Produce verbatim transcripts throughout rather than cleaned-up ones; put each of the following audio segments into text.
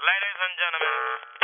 Ladies and gentlemen,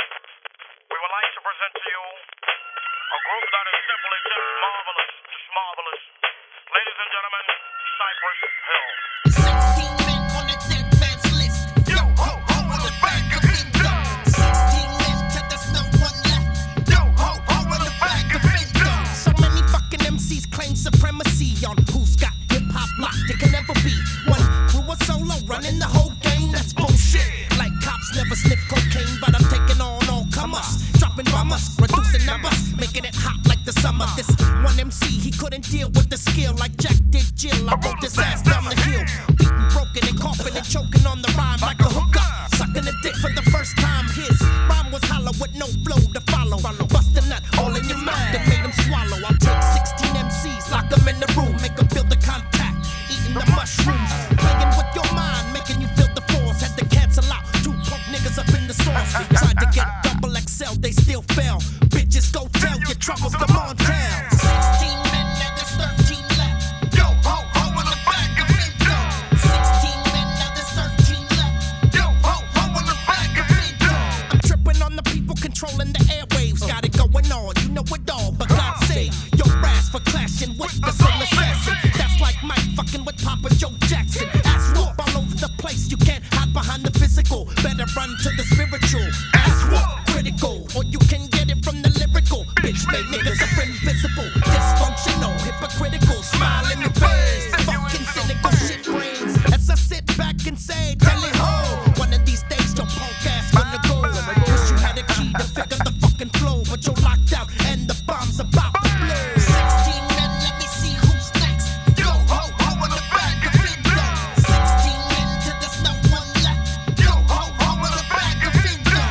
we would like to present to you a group that is simply just marvelous, just marvelous. Ladies and gentlemen, Cypress Hill. sixteen men on the dead man's list. Yo, ho, ho, on the back of Indo. sixteen men till there's no one left. Yo, ho, ho, on the back of Indo. So many fucking M Cs claim supremacy on who's got hip-hop locked. It can never be one crew or solo running the whole game. That's bullshit. Like cops never sniff cocaine, but I'm taking on all comers. Dropping bombers, reducing numbers, making it hot like the summer. This one M C, he couldn't deal with the skill like Jack did Jill. I wrote this ass down the hill, beating, broken, and coughing and choking on the rhyme like a hooker, sucking a dick for the first time. His rhyme was hollow with no flow to follow. Bust a nut all in your mouth that made him swallow. I'll take sixteen M Cs, lock them in the room, make them feel the contact, eating the mushrooms, playing with your mind, making you feel the force. Had to cancel out two punk niggas up in the source. Tried to get double X L, they still fell. Bitches, go tell your troubles, come on down. sixteen men, now there's thirteen left. Yo, ho, ho, on the back of Indo. sixteen men, now there's thirteen left. Yo, ho, ho, on the back of Indo. I'm tripping on the people controlling the airwaves. Got it going on, you know it all, but God save your ass for clashing with the soul assassin. That's like Mike fucking with Papa Joe Jackson. Ass whoop all over the place, you can't hide behind the physical. Better run to the spiritual. Ass whoop critical, or you can get it from the lyrical. Bitch made niggas up invisible, dysfunctional, hypocritical, smile in your face, fucking cynical shit brains. As I sit back and say, tell it ho, one of these days your punk ass gonna go. Wish you had a key to figure the fucking flow, but you're locked out and the bomb's about to blow. sixteen men, let me see who's next. Yo, ho, ho, on the back of Indo. sixteen men till there's no one left. Yo, ho, ho, on the back of Indo.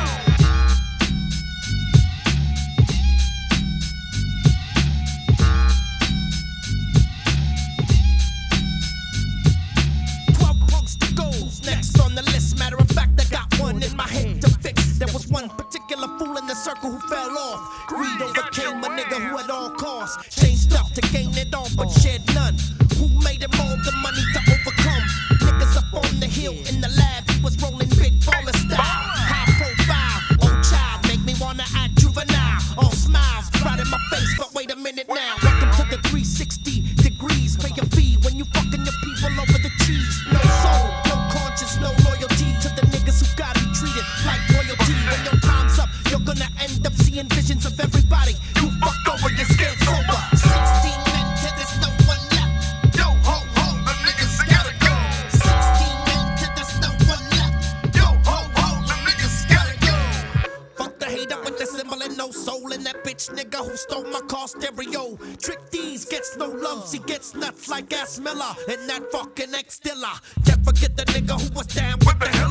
Twelve punks to go. Next on the list, matter of fact, I got one in my head to fix. There was one particular fool in the circle who fell off. Greed overcame a nigga who at all costs changed up to gain it all but shared none. Who made him all the money to overcome? Niggas up on the hill in the lab, he was rolling big baller style. High profile, old child, make me wanna act juvenile. All smiles, right in my face, but wait a minute now. Welcome to the three sixty degrees. Pay your fee when you fucking your people over the cheese. No soul, no conscience, no loyalty to the niggas who got you treated like royalty. When your time's up, you're gonna end up seeing visions of everybody you fucked over, you're scared sober. sixteen men till there's no one left. Yo, ho, ho, the niggas gotta go. sixteen men till there's no one left. Yo, ho, ho, the niggas gotta go. Fuck the hater with the symbol and no soul, and that bitch nigga who stole my car stereo. Trick D's gets no love, he gets nuts like Ass Miller and that fucking ex-Dilla. Can't forget the nigga who was down with the hill.